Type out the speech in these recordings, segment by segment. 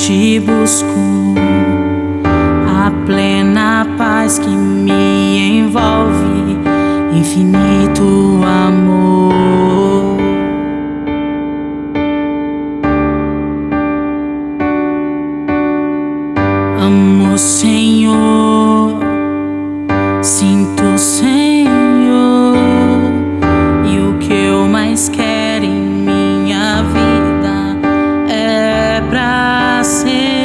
te busco, a plena paz que me envolve, infinito amor. Amo o Senhor, sinto o Senhor, e o que eu mais quero em minha vida é pra sempre.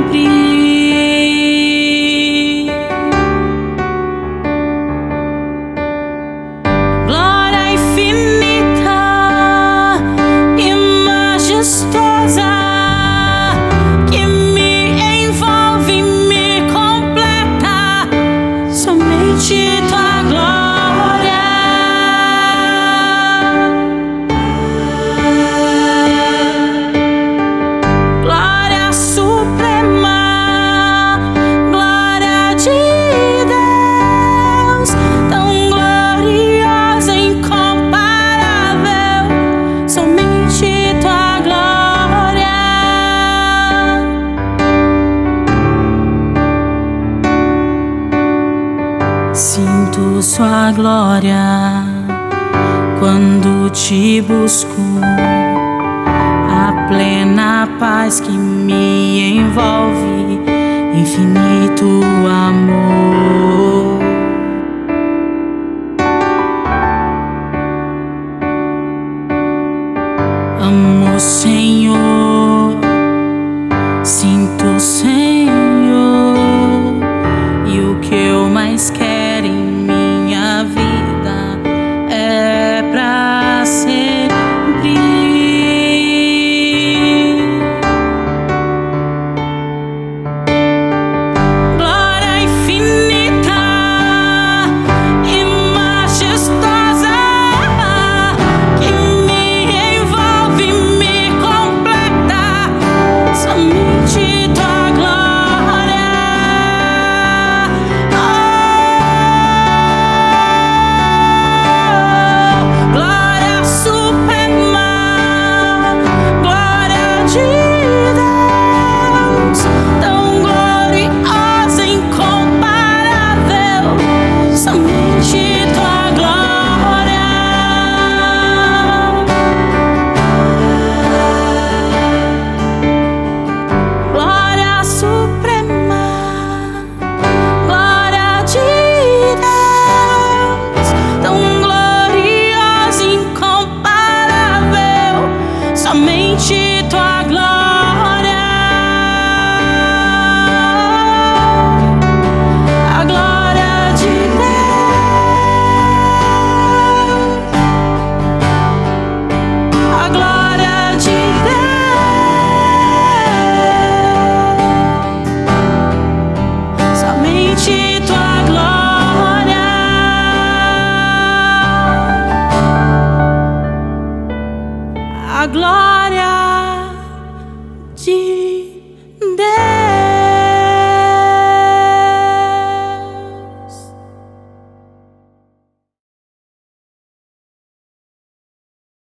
Glória infinita e majestosa que me envolve, me completa, somente tua glória. Glória suprema, glória de Deus, tão gloriosa, incomparável, somente tua glória. Sinto sua glória quando te busco, a plena paz que me envolve, infinito amor. Amo o Senhor, sinto o Senhor, e o que eu mais quero em minha vida é pra sempre. Glória infinita e majestosa que me envolve, me completa, somente tua glória. Glória suprema, glória de Deus, tão gloriosa, incomparável, somente tua glória. Glória suprema, glória de Deus, tão gloriosa, incomparável, somente tua glória. A glória de Deus, a glória de Deus, somente tua glória. A glória